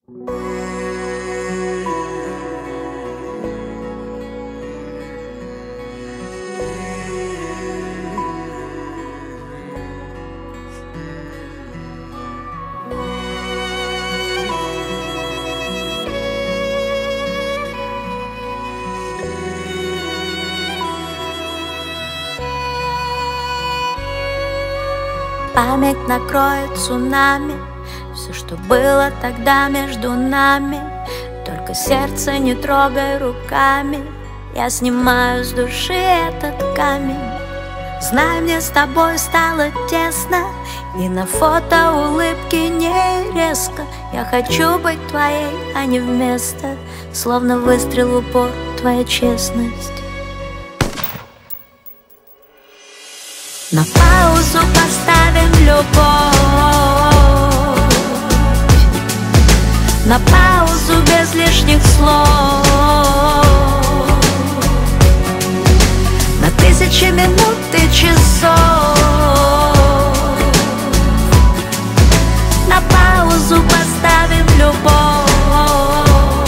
Память накроет цунами все, что было тогда между нами. Только сердце не трогай руками, я снимаю с души этот камень. Знай, мне с тобой стало тесно, и на фото улыбки не резко. Я хочу быть твоей, а не вместо. Словно выстрел в упор, твоя честность. На паузу поставим любовь, на паузу без лишних слов, на 1000 минут и часов. На паузу поставим любовь.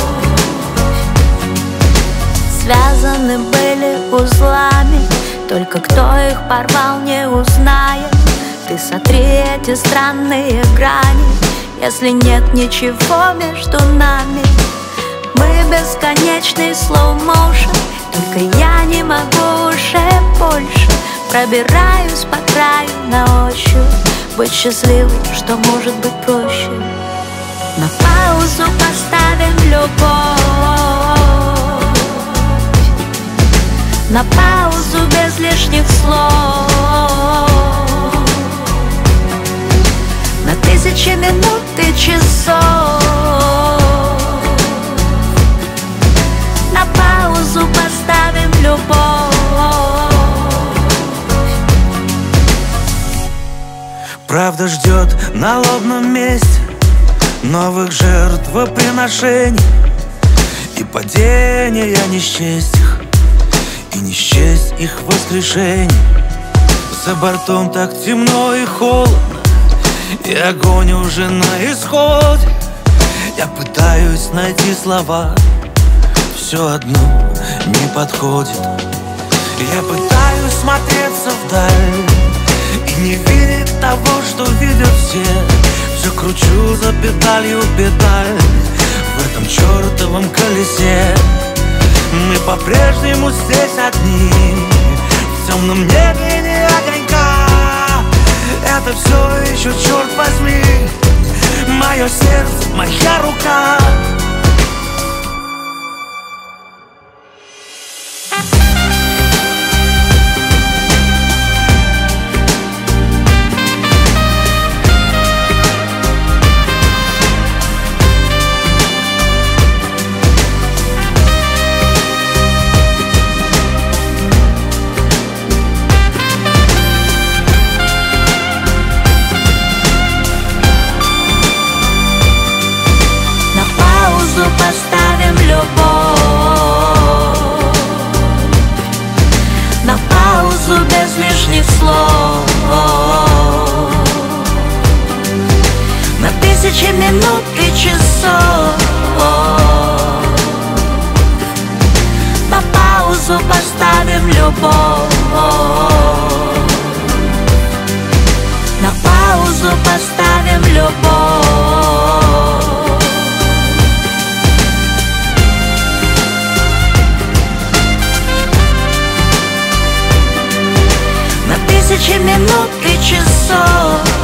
Связаны были узлами, только кто их порвал, не узнает. Ты сотри эти странные грани, если нет ничего между нами. Мы бесконечный slow-motion, только я не могу уже больше. Пробираюсь по краю на ощупь, быть счастливой, что может быть проще. На паузу поставим любовь, на паузу без лишних слов, на 1000 минут и часов. На паузу поставим любовь. Правда ждет на лобном месте новых жертвоприношений и падения не счесть их, и не счесть их воскрешений. За бортом так темно и холодно, и огонь уже на исходе. Я пытаюсь найти слова, все одно не подходит. Я пытаюсь смотреться вдаль и не видеть того, что видят все. Все кручу за педалью педаль в этом чертовом колесе. Мы по-прежнему здесь одни, в темном небе не огонька. Это все еще, черт возьми, мое сердце, моя рука. Поставим любовь, на паузу без лишних слов, на 1000 минут и часов. На паузу поставим любовь, на паузу поставим любовь. На 1000 минут и часов.